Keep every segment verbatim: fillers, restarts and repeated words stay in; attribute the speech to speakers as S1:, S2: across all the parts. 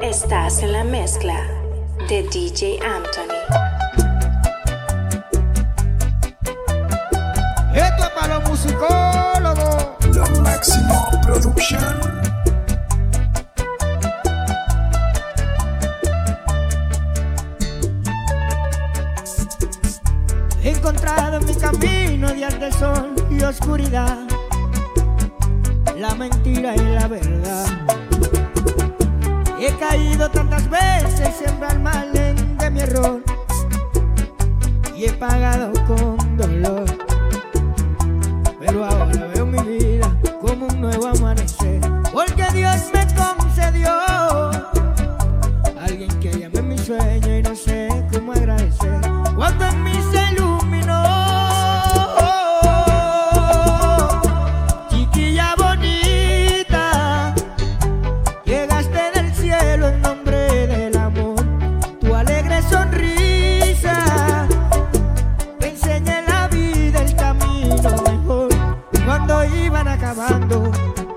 S1: Estás en la mezcla de D J Anthony.
S2: Esto es para los musicólogos.
S3: La Máximo Production.
S2: He encontrado en mi camino días de sol y oscuridad, la mentira y la verdad. He caído tantas veces, siempre al margen de mi error, y he pagado con dolor. Pero ahora veo mi vida como un nuevo amanecer, porque Dios me concedió a alguien que llame mi sueño y no sé cómo agradecer. Cuando en mí se iluminó, chiquilla bonita, llegaste del cielo en nombre del amor. Tu alegre sonrisa me enseña en la vida el camino mejor. Cuando iban acabando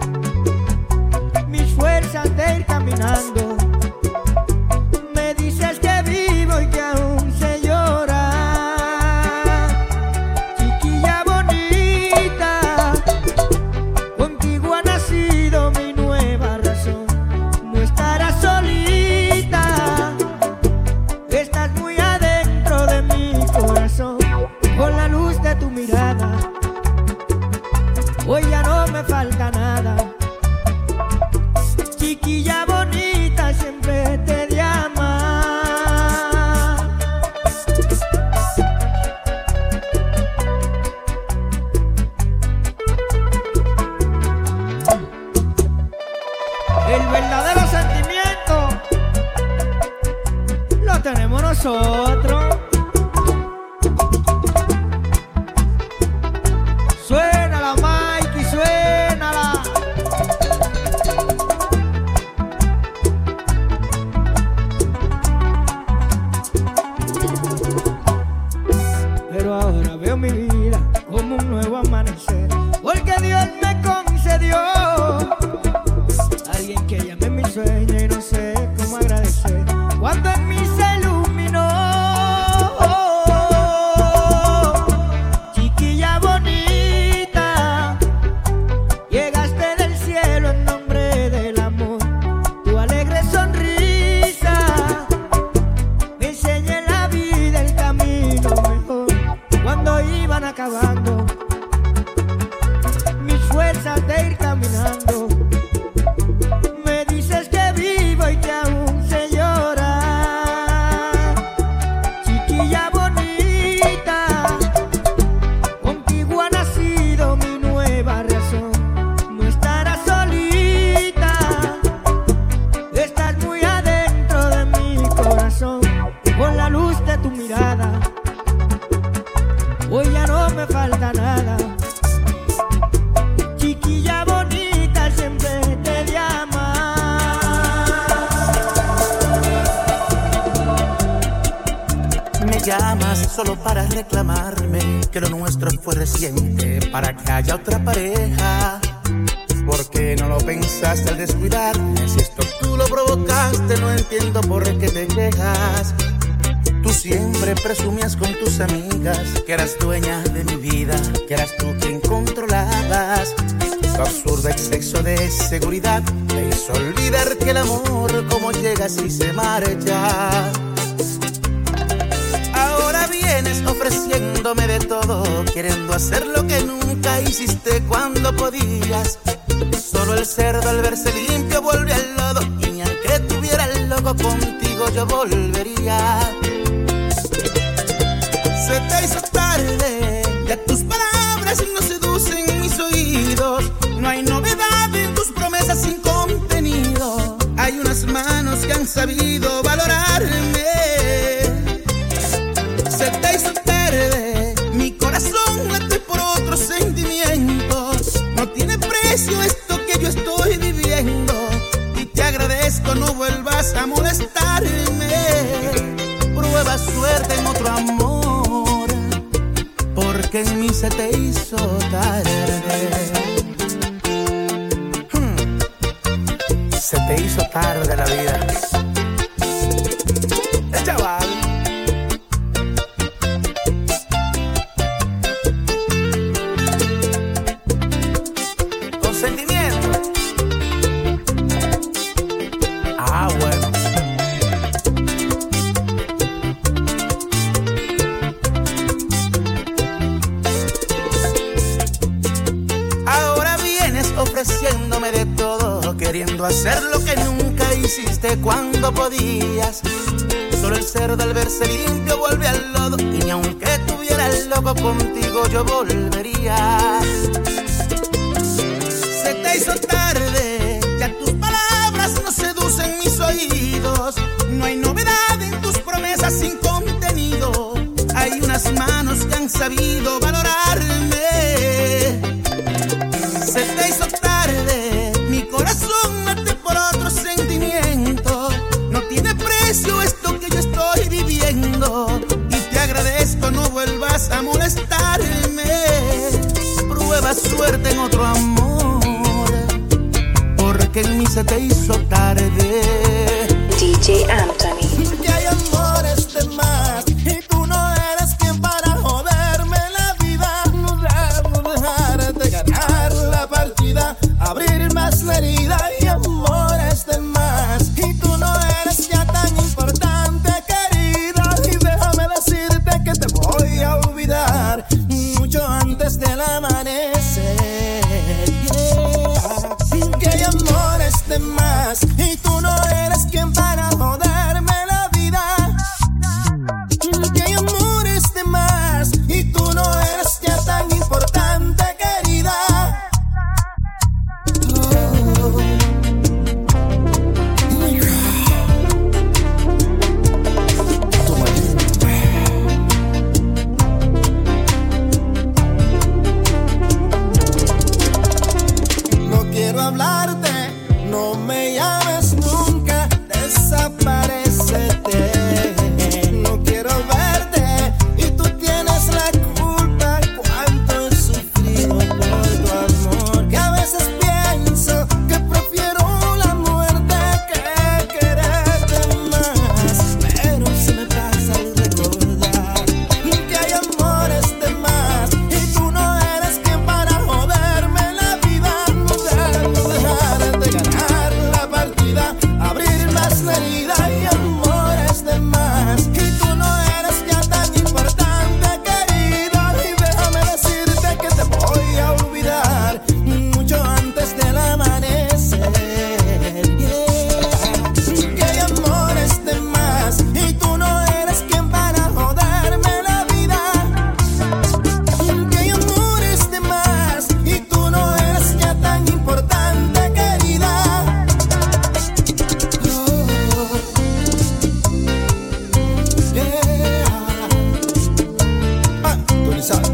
S2: mis fuerzas de ir caminando, me dices que vivo y que aún sé llorar. Chiquilla bonita, contigo ha nacido mi nueva razón. No estarás solita, estás muy adentro de mi corazón. Con la luz de tu mirada, hoy ya no me falta nada. Chiquilla bonita, siempre te de amar. El verdadero sentimiento lo tenemos nosotros. Suénala, Mikey, suénala. Pero ahora veo mi vida como un nuevo amanecer, porque Dios me concedió a alguien que llame mi sueño y no sé cómo agradecer. Cuando en mí se iluminó, chiquilla bonita, llegaste del cielo en nombre del amor. Tu alegre sonrisa me enseña en la vida el camino mejor. Cuando iban acabando mis fuerzas de ir caminando, me dices que vivo y que aún sé llorar. Chiquilla bonita, contigo ha nacido mi nueva razón. No estarás solita, estás muy adentro de mi corazón. Con la luz de tu mirada, hoy ya no me falta nada. Chiquilla bonita, siempre te de amar.
S4: Me llamas solo para reclamarme que lo nuestro fue reciente, para que haya otra pareja. ¿Por qué no lo pensaste al descuidarme? Si esto tú lo provocaste, no entiendo por qué te quejas. Tú siempre presumías con tus amigas que eras dueña de mi vida, que eras tú quien controlabas. Tu absurdo exceso de seguridad te hizo olvidar que el amor como llega así se marcha. Ahora vienes ofreciéndome de todo, queriendo hacer lo que nunca hiciste cuando podías. Solo el cerdo al verse limpio vuelve al lodo, y ni aunque tuviera el loco contigo yo volvería. Se te hizo tarde, ya tus palabras no seducen mis oídos. No hay novedad en tus promesas sin contenido. Hay unas manos que han sabido valorarme. Se te hizo tarde, mi corazón late por otros sentimientos. No tiene precio esto que yo estoy viviendo, y te agradezco no vuelvas a molestarme. Prueba suerte en otro amor, porque en mí se te hizo tarde. Se te hizo tarde la vida. El chaval. Con sentimiento. Ah, bueno. Ahora vienes ofreciéndome de todo, queriendo hacer lo que nunca hiciste cuando podías. Solo el cerdo al verse limpio vuelve al lodo, y ni aunque tuviera el loco contigo yo volvería. Se te hizo tarde, ya tus palabras no seducen mis oídos. No hay novedad en tus promesas sin contenido. Hay unas manos que han sabido valorarme. Se te hizo tarde, mi corazón late por otro sentimiento. No tiene precio esto que yo estoy viviendo, y te agradezco no vuelvas a molestarme. Prueba suerte en otro amor, porque en mí se te hizo tarde.
S1: D J Anthony.
S5: Que hay amores de más y tú no eres quien para joderme la vida. No dejar de ganar la partida, abrir más la herida. Y amores de más y tú no eres ya tan importante, querida. Y déjame decirte que te voy a olvidar mucho antes del amanecer. Yeah. Que hay amores de más y tú no eres quien para joderme la vida. Que hay amores de más y tú no eres ya tan importante, querida. Oh. No quiero hablarte, no me llames nunca, desaparécete. No quiero verte y tú tienes la culpa. Cuánto he sufrido por tu amor, que a veces pienso que prefiero la muerte que quererte más. Pero se me pasa al recordar que hay amores de más y tú no eres quien para joderme la vida. No dejar de ganar la partida, abrir más la herida. Y amores de más y tú no eres ya tan importante, querida. Y déjame decirte que te voy a olvidar mucho antes del amanecer. Yeah. Que hay amores de más y tú no eres quien para joderme la vida. Que hay amores de más y tú no eres ya tan importante, querida. Oh, yeah. Ah, tú ni sabes.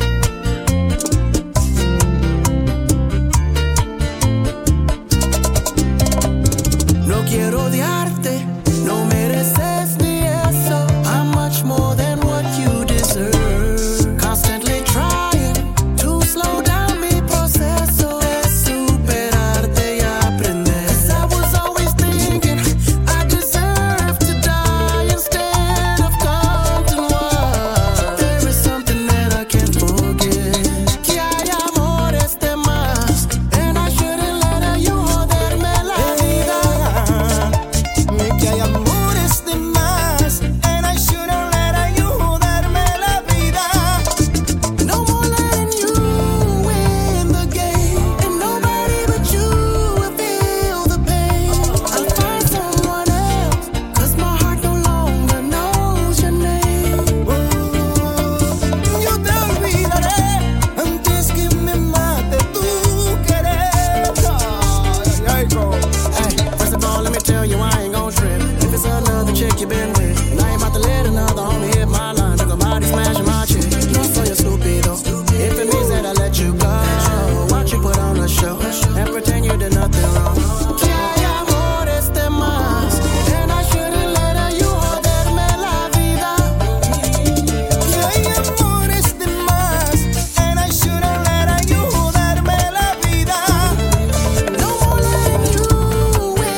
S6: No quiero odiarte, no mereces ni eso. I'm much more than what you deserve. Constantly trying to slow down mi proceso de superarte y aprender. 'Cause I was always thinking I deserve to die instead of come to one. There is something that I can't forget. Que hay amores de más, and I shouldn't let you joderme la vida.
S5: Que hay amores de más and I shouldn't let you joderme la vida.
S6: No more letting you win the game, and nobody but you will feel the pain. I'll find someone else, 'cause my heart no longer knows your name.
S5: Oh, yo te olvidaré antes que me mate tu querer. Ay, ay, go.
S6: Hey, first of all, let me tell you I ain't gon' trip if it's another chick you been with. And I ain't about to let another homie hit my line. Look, I'm body smashing my chick. No, so you're stupido. If it means that I let you go, why don't you put on a show and pretend you did nothing wrong? Que hay amores de más, and I shouldn't let you joderme la vida.
S5: Que hay amores de más and I shouldn't let you joderme la vida.
S6: No more letting you win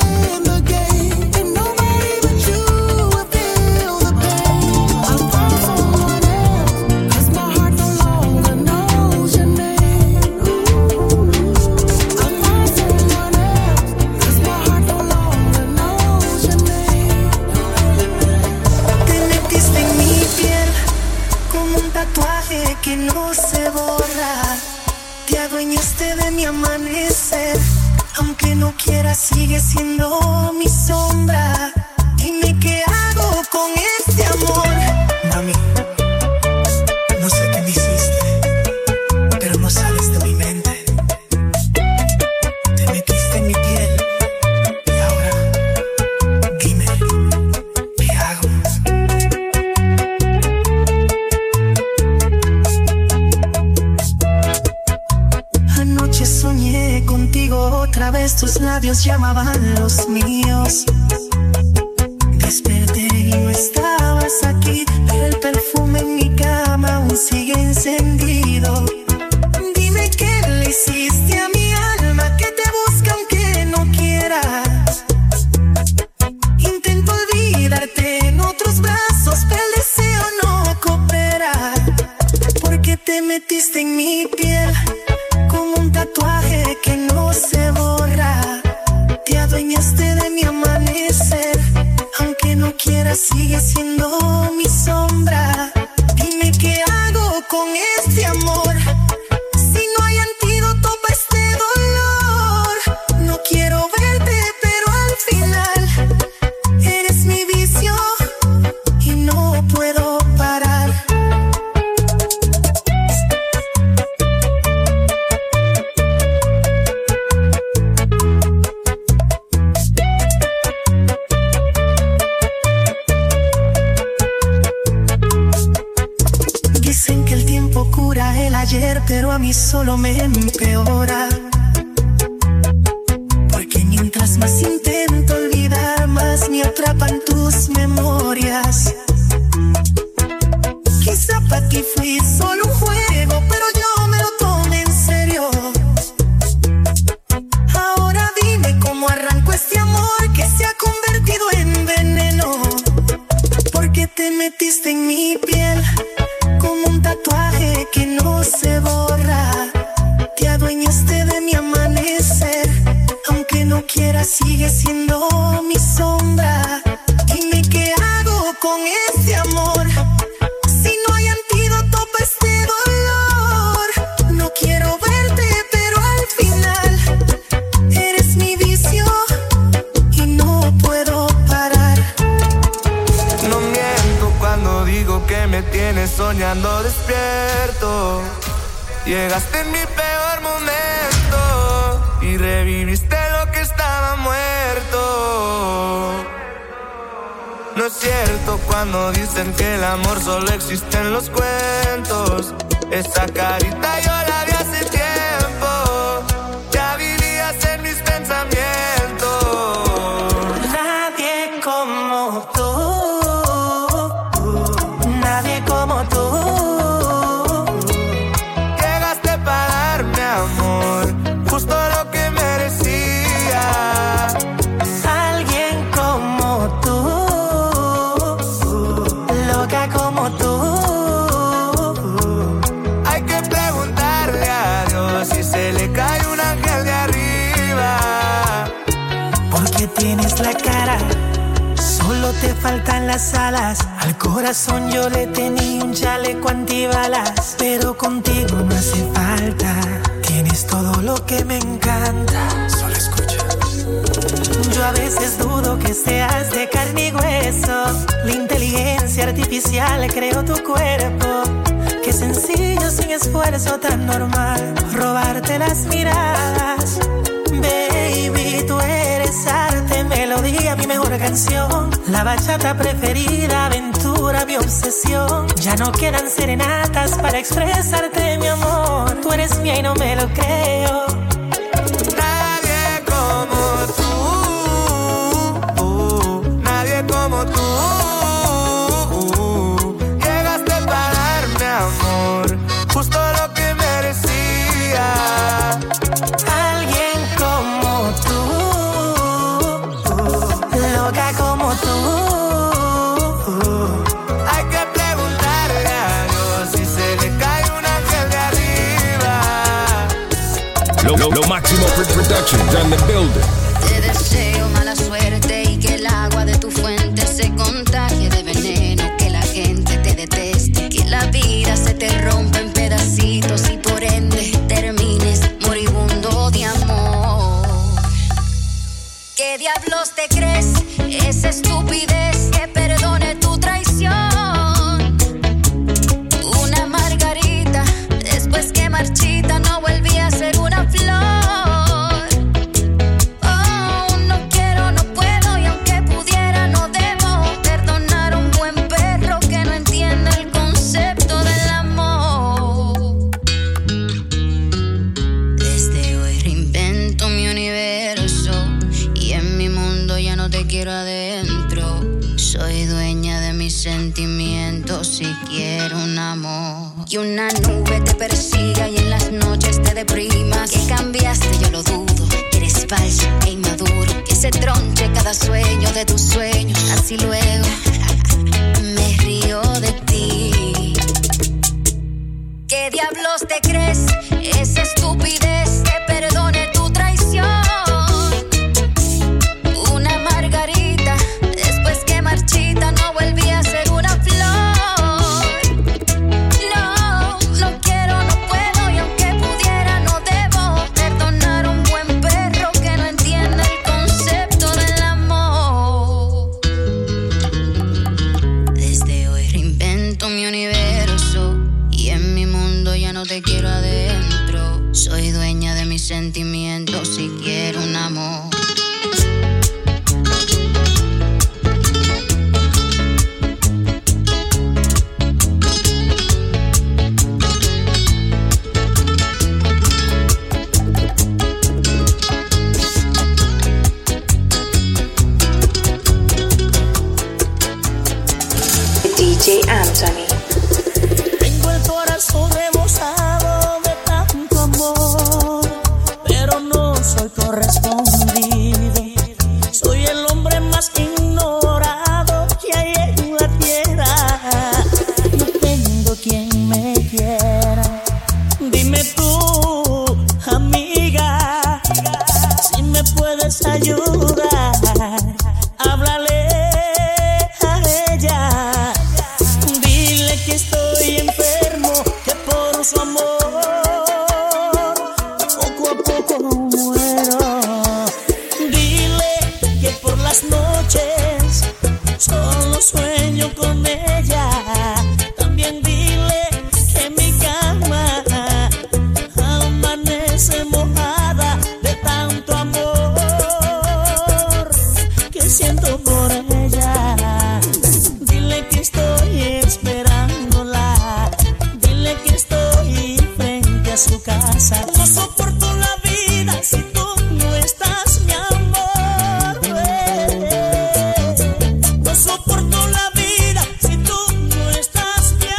S7: mi amanecer. Aunque no quiera, sigue siendo mi sombra. Dime qué hago con este amor. Mami, no sé qué me hiciste, pero no sales de mi mente. Te metiste en mi piel y ahora dime qué hago. Anoche soñé contigo otra vez, tus labios llamaban los míos. Desperté y no estabas aquí, pero el perfume en mi cama aún sigue encendido. Dime qué le hiciste a mi alma, que te busca aunque no quieras. Intento olvidarte en otros brazos, pero el deseo no coopera. Porque te metiste en mi piel como un tatuaje que no se borra. Te adueñaste de mi amanecer. Aunque no quiera, sigue siendo mi sombra. Dime qué hago con este amor. Si no hay antídoto para este dolor. No quiero verte, pero al final eres mi vicio y no puedo parar. Dicen que el tiempo cura el ayer, pero a mí solo me empeora. Porque mientras más intento olvidar, más me atrapan tus memorias. Quizá para ti fui solo un juego, pero yo me lo tomé en serio. Ahora dime cómo arranco este amor que se ha convertido en veneno. Porque te metiste en mi piel como un tatuaje que no se borra. Te adueñaste de mi amanecer. Aunque no quiera, sigue siendo mi sombra. Dime qué hago con este amor. Si no hay antídoto para este dolor. No quiero verte, pero al final eres mi vicio y no puedo parar.
S8: No miento cuando digo que me tienes soñando despierto. Llegaste en mi peor momento y reviviste lo que estaba muerto. No es cierto cuando dicen que el amor solo existe en los cuentos. Esa carita yo la vi hace tiempo. Ya vivías en mis pensamientos.
S7: Nadie como tú. Nadie como tú.
S8: Llegaste para darme amor, justo lo que merecía.
S7: Alguien como tú, loca como tú.
S8: Hay que preguntarle a Dios si se le cae un ángel de arriba.
S7: Porque tienes la cara, solo te faltan las alas. Al corazón yo le tenía un chaleco antibalas, pero contigo no hace falta. Tienes todo lo que me encanta.
S3: Solo escucha.
S7: Yo a veces dudo que seas de carne y hueso. La inteligencia artificial creó tu cuerpo. Qué sencillo, sin esfuerzo, tan normal robarte las miradas. Baby, tú eres arte, melodía, mi mejor canción. La bachata preferida, aventura, mi obsesión. Ya no quedan serenatas para expresarte mi amor. Tú eres mía y no me lo creo.
S8: Nadie como tú, uh, nadie como tú. Uh, llegaste para darme amor, justo lo que merecía.
S7: Alguien como tú, loca como tú.
S8: Hay que preguntarle a Dios si se le cae un ángel de arriba.
S9: Lo, lo, lo máximo production done the building.
S10: Te deseo mala suerte y que el agua de tu fuente se contagie de veneno, que la gente te deteste, que la vida se te rompa en pedacitos y por ende termines moribundo. ¿Qué diablos te crees? Esa estupidez que perdone tu traición. Una margarita, después que marchita, no volví a ser una flor. Oh, no quiero, no puedo, y aunque pudiera, no debo perdonar a un buen perro que no entiende el concepto del amor. Desde hoy reinvento mi universo y en mi mundo ya no te quiero adentro. Soy dueña de mis sentimientos si quiero un amor. Que una nube te persiga y en las noches te deprimas. Que cambiaste, yo lo dudo. Que eres falso e inmaduro. Que se tronche cada sueño de tus sueños. Así luego me río de ti. ¿Qué diablos te crees? Esa estupidez que perdone tu traición. Una margarita, después que marchita, no volví a ser una flor. No, no quiero, no puedo, y aunque pudiera, no debo perdonar a un buen perro que no entiende el concepto del amor. Desde hoy reinvento mi universo y en mi mundo ya no te quiero adentro. Soy dueña de mis sentimientos si quiero un amor.
S1: D J Anthony.
S5: Tengo el corazón rebosado de tanto amor, pero no soy correspondido. Soy el hombre más ignorado que hay en la tierra. No tengo quien me quiera. Dime tú, amiga, si me puedes ayudar. Háblale a ella. Dile que estoy enfermo, que por su amor poco a poco muero. Dile que por las noches solo sueño con ella. También dile que mi cama amanece mojada de tanto amor que siento por ella. Dile que estoy esperándola. Dile que estoy frente a su casa. No soporto la vida si tú no estás, mi amor. No soporto la vida si tú no estás, mi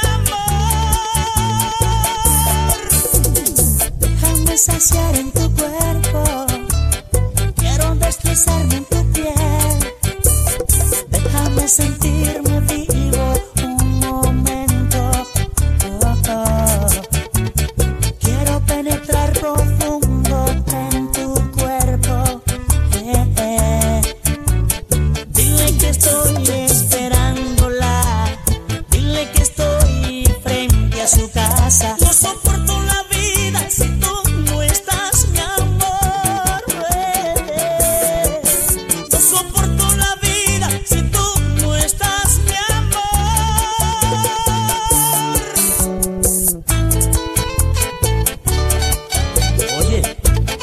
S5: amor. Déjame saciar en tu cuerpo. Quiero deslizarme en tu piel. Déjame sentirme vivo un momento. Oh, oh. Quiero penetrar profundo en tu cuerpo. Eh, eh. Dile que estoy esperándola. Dile que estoy frente a su casa. No soporto la vida si tú no estás, mi amor. Eh, No soporto la vida si tú no estás, mi amor. Oye,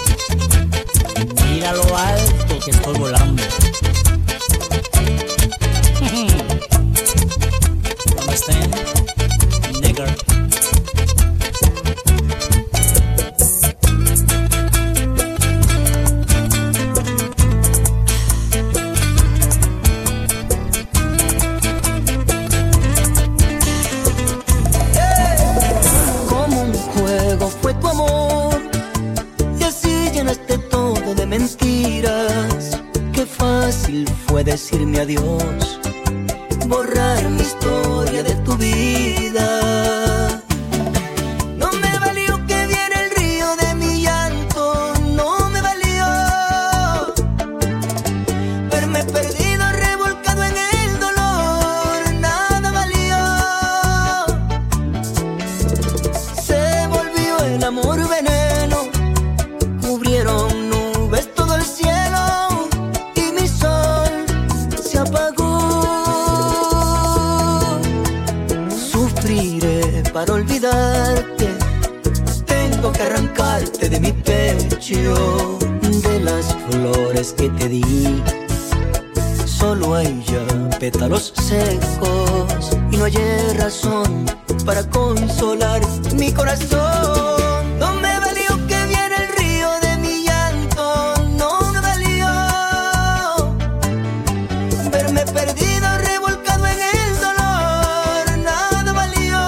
S5: mira lo alto que estoy volando. Understand, nigger?
S11: Como un juego fue tu amor, y así llenaste todo de mentiras. Qué fácil fue decirme adiós, borrar mi historia de tu vida. No me valió que viera el río de mi llanto, no me valió verme perdido, revolcado en el dolor, nada valió. Se volvió el amor veneno, cubrieron nubes todo el cielo, para olvidarte tengo que arrancarte de mi pecho. De las flores que te di solo hay ya pétalos secos y no hay razón para consolar mi corazón. No me valió que viera el río de mi llanto, no me valió verme perdido, revolcado en el dolor, nada valió.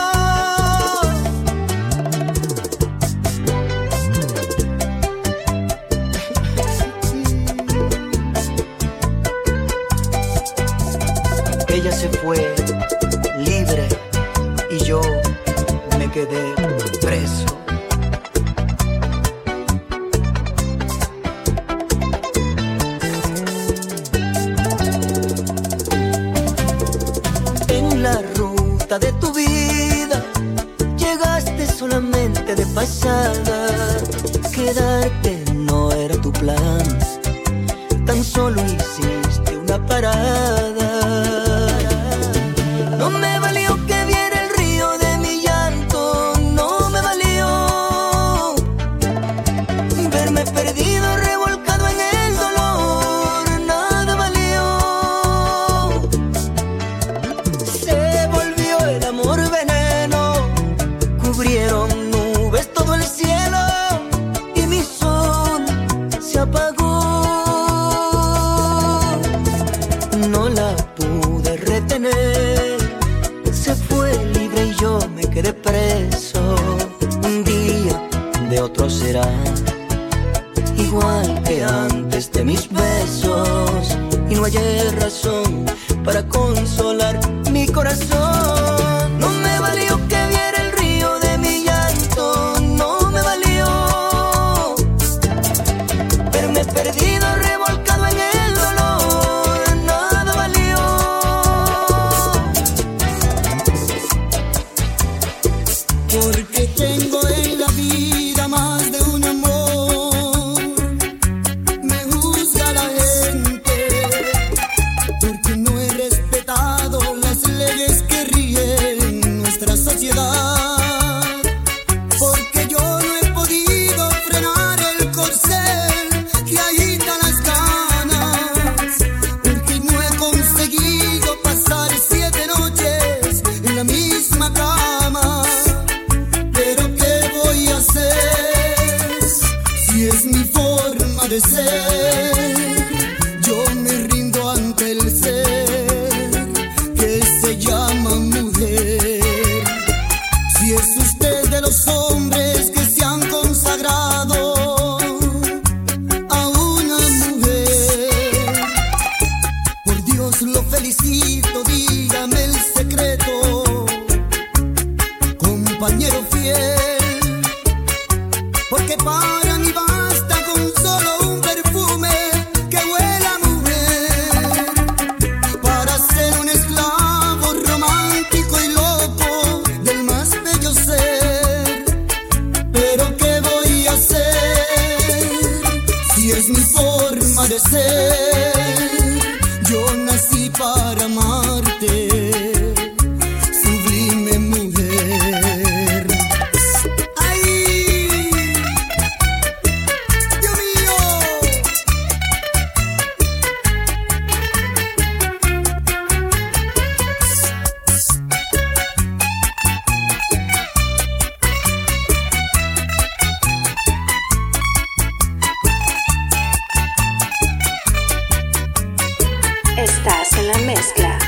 S11: Ella se fue libre y yo me quedé preso. En la ruta de tu vida llegaste solamente de pasada. Quedarte no era tu plan, tan solo hiciste una parada. No me valió que viera el río de mi llanto, no me valió verme perdido, revolcado en el dolor, nada valió. Se volvió el amor veneno, cubrieron nubes todo el cielo y mi sol se apagó. No la pude retener, se fue libre y yo me quedé preso. Un día de otro será igual que antes de mis besos y no hay razón para consolar mi corazón. No me valió que viera el río de mi llanto, no me valió verme perdido, revolcado en el dolor, nada valió.
S5: Porque tengo en la vida más de un amor, me juzga la gente, porque no he respetado las leyes que rigen nuestra sociedad, porque yo no he podido frenar el corcel que agita las ganas, porque no he conseguido pasar siete noches en la misma cama. Pero ¿qué voy a hacer si es mi forma de ser? Yo me rindo ante el ser que se llama mujer. Si es usted de los hombres que se han consagrado a una mujer, por Dios lo felicito, dígame el secreto, compañero fiel, porque para mí basta con solo un perfume que huela a mujer, para ser un esclavo romántico y loco del más bello ser. Pero ¿qué voy a hacer si es mi forma de ser? Yo nací para amarte, sublime mujer. ¡Ay! ¡Dios mío!
S1: Estás en la mezcla